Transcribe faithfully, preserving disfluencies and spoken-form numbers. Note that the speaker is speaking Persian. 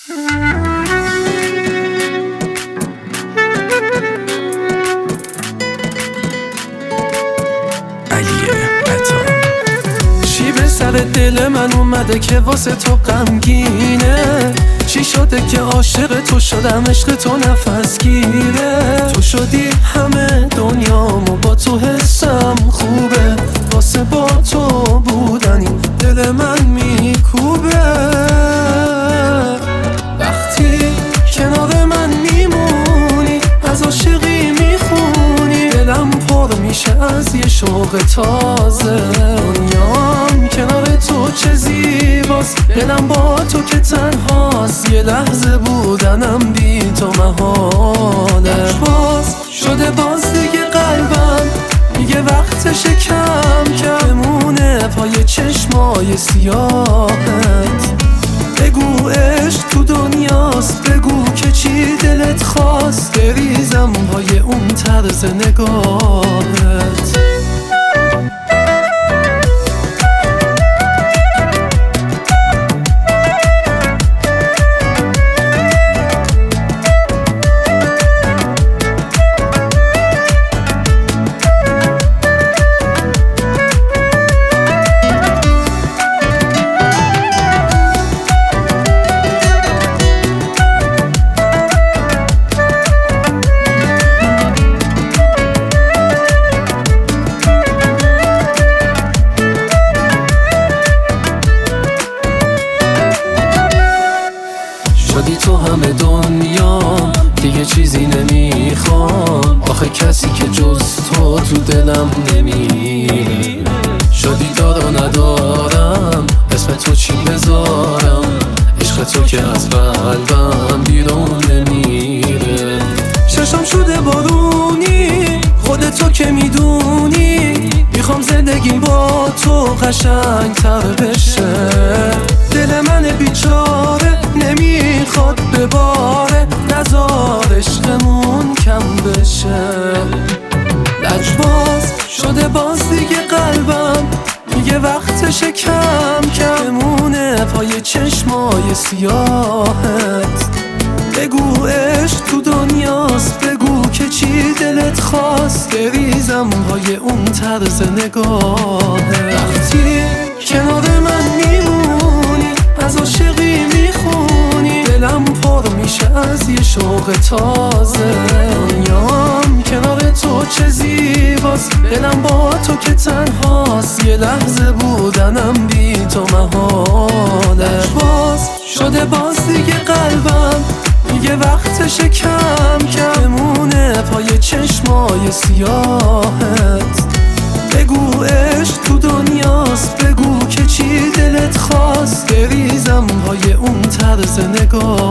چی به سر دل من اومده که واسه تو غمگینه؟ چی شده که عاشق تو شدم، عشق تو نفس گیره؟ تو شدی همه دنیامو، با تو حسم خوبه، واسه با تو بودنی دل من میکوبه. وقتی کنار من میمونی، از عاشقی میخونی، دلم پر میشه از یه شوق تازه. دنیام کنار تو چه زیباست، دلم با تو که تنهاست، یه لحظه بودنم بی تو محاله. باز شده باز دیگه قلبم میگه وقتش کم کم بمونه پای چشمای سیاهت. بگو عشق تو دنیاست، بگو که چی دلت خواست، بریزم پای اون طرز نگاهت. شدی تو همه دنیام، دیگه چیزی نمیخوام، آخه کسی که جز تو تو دلم نمیره. شدی دار و ندارم، اسم تو چی بذارم، عشق تو که از قلبم بیرون نمیره. چشم شده بارونی، خود تو که میدونی، میخوام زندگی با تو قشنگ تر بشه. دل من بیچاره نمیخواد بباره، نذار عشقمون کم بشه. لجباز شده باز دیگه قلبم میگه وقتش کم کم بمونه پای چشمای سیاهت. بگو عشق تو دنیاست، بگو که چی دلت خواست، بریزم پای اون طرز نگاهت. وقتی کنار من میمونی، از عاشقی میخونی، دلم پر میشه از یه شوق تازه. دنیام کنار تو چه زیباست، دلم با تو که تنهاست، یه لحظه بودنم بی تو محاله. باز شده باز دیگه قلبم میگه وقتش کم کم بمونه پای چشمای سیاهت. بگو عشق تو دنیاست، بگو که چی دلت خواست، بریزم پای اون طرز نگاه.